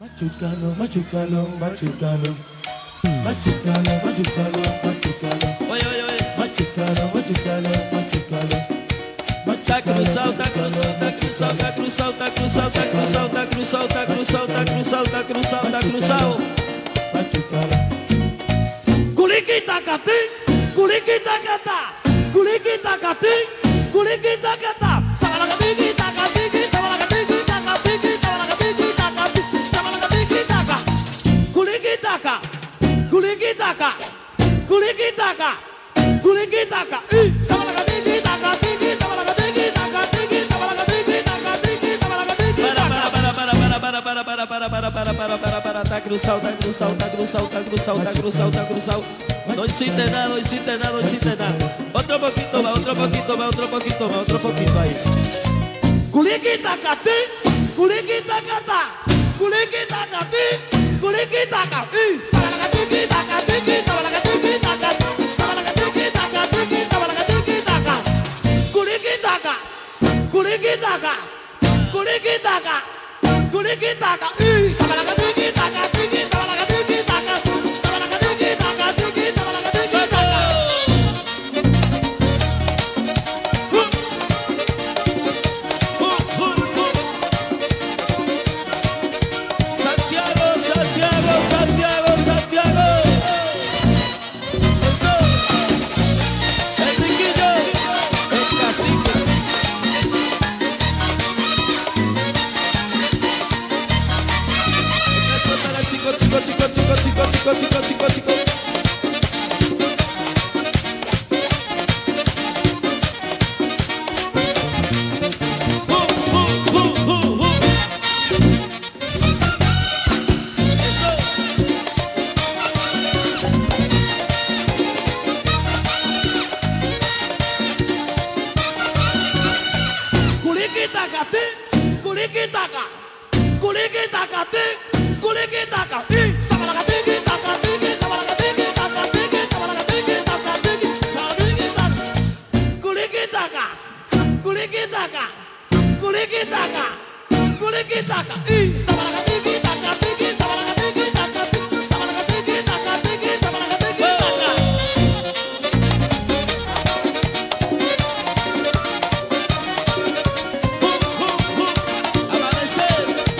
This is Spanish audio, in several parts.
Machucalo, machucalo, machucalo. Machucalo, machucalo, machucalo. Oye, oye, oye. Machucalo, machucalo, machucalo. Tá cruzado, tá cruzado, tá cruzado, tá cruzado, tá cruzado, tá cruzado, tá cruzado, tá cruzado, tá cruzado, tá cruzado, tá cruzado. Machucalo. Culiquita catí, culiquita catá, culiquita catí, culiquita catá. Sabalagatiki, tagatiki, sabalagatiki, tagatiki, sabalagatiki, tagatiki, sabalagatiki, taga. Culiquitaca, culiquitaca, culiquitaca, culiquitaca. Sabalagatiki, tagatiki, sabalagatiki, tagatiki, sabalagatiki, tagatiki, sabalagatiki. Para, tá cruzado, tá cruzado, tá cruzado, tá cruzado, tá cruzado, tá cruzado. No hiciste nada, no hiciste nada, no hiciste nada. Otro poquito más, otro poquito más, otro poquito más, otro poquito ahí. Culiquita catí, culiquita catá, culiquita catí, culiquita catí. Sabalagatiki, tagatiki, sabalagatiki, tagatiki, sabalagatiki, tagatiki, sabalagatiki, taga. Culiquitaca, culiquitaca, culiquitaca, culiquitaca. Sabalagatiki, tagatiki, sabalagatiki, tagatiki, sabalagatiki, tagatiki, sabalagatiki, taga. Santiago, Santiago, Santiago, Santiago. Eso. El riquillo, el cacique. Eso para chico, chico, chico, chico, chico, chico, chico, chico, chico. Eso. Culiquitacatí, culiquitaca, culiquitacatí, culiquitaca. Sabalagatiki, tagatiki, sabalagatiki, tagatiki, sabalagatiki, tagatiki, sabalagatiki, taga. Culiquitaca, culiquitaca, culiquitaca, culiquitaca. Sabalagatiki, tagatiki, sabalagatiki, tagatiki, sabalagatiki, tagatiki, sabalagatiki, taga. Amanecer.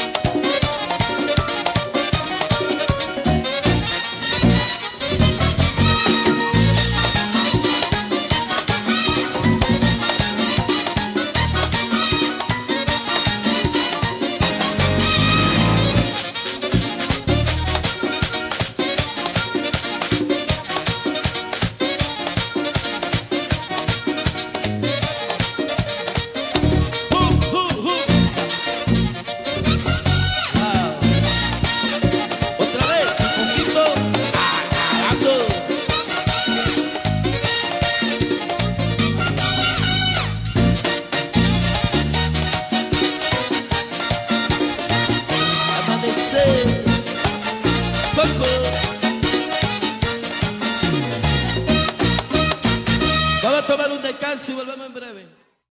Otra vez, un poquito agarrando. Amanecer, Coco. Vamos a tomar un descanso y volvemos.